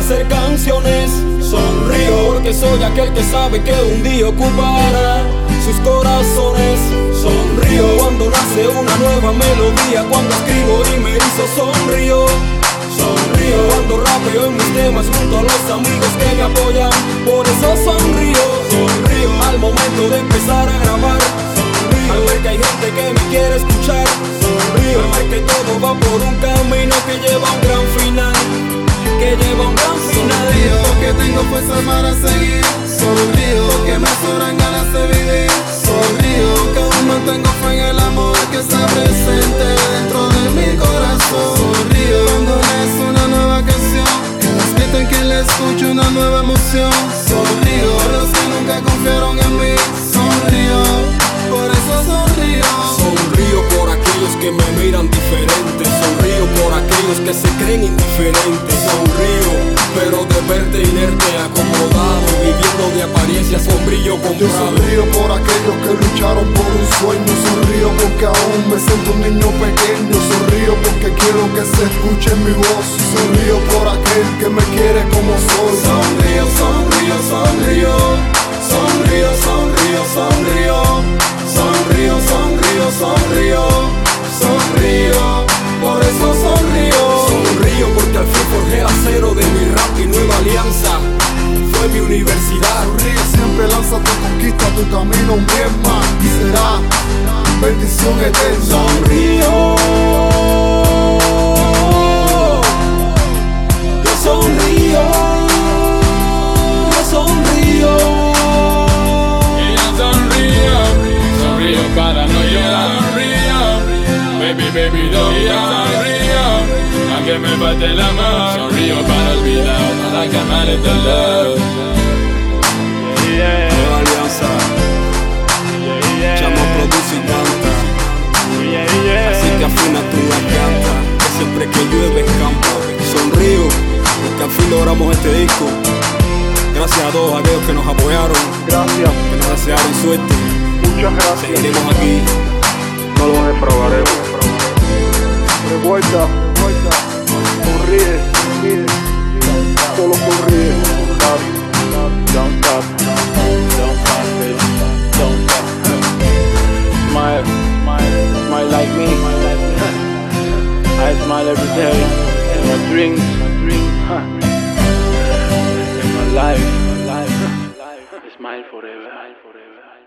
hacer canciones. Sonrío porque soy aquel que sabe que un día ocupará sus corazones. Sonrío cuando nace una nueva melodía, cuando escribo y me hizo sonrío. Sonrío cuando rapeo en mis temas junto a los amigos que me apoyan, por eso sonrío. Sonrío al momento de empezar a grabar. Sonrío al ver que hay gente que me quiere escuchar. Sonrío al ver que todo va por un camino que lleva a un gran final, que lleva a un gran final. Sonrío porque tengo fuerza para seguir. Sonrío porque me sobran ganas de vivir. Sonrío que aún mantengo fe en el amor que está presente dentro de mi corazón. Sonrío cuando es una nueva canción, que la escrita en quien le escucho una nueva emoción. Sonrío por los que nunca confiaron en mí. Sonrío, por eso sonrío. Sonrío por aquellos que me miran diferente. Sonrío por aquellos que se creen indiferentes. Sonrío, pero de verte inerte, acomodado, viviendo de apariencia, sombrío comprado. Yo sonrío por aquellos que lucharon por un sueño. Sonrío porque aún me siento un niño pequeño. Sonrío porque quiero que se escuche mi voz. Sonrío por aquel que me quiere como soy. Sonrío, sonrío, sonrío. Sonrío, sonrío, sonrío. Sonrío, sonrío, sonrío. Sonrío, por eso sonrío. Sonrío porque al fin forjé el acero de mi rap y nueva alianza. Fue mi universidad. Sonríe, siempre lanza tu conquista, tu camino un bien más. Y será bendición eterna. Sonrío. Yo sonrío. Yo sonrío. Y yo sonrío, sonrío para no llorar. Sonrío, baby, don't sonrío, aunque me falte el amor. Sonrío para olvidar, para calmar el dolor. Nueva alianza. Chamo produce y canta. Así que afina tu garganta, que siempre que llueve escampa. Sonrío porque al fin logramos este disco. Gracias a todos aquellos que nos apoyaron. Gracias, que nos desearon suerte. muchas gracias. Seguiremos aquí. No lo defraudaremos. Revuelta, sonríe, solo sonríe. Don't stop, baby, don't stop. Smile like me. I smile every day in my dreams, in my life. Smile forever.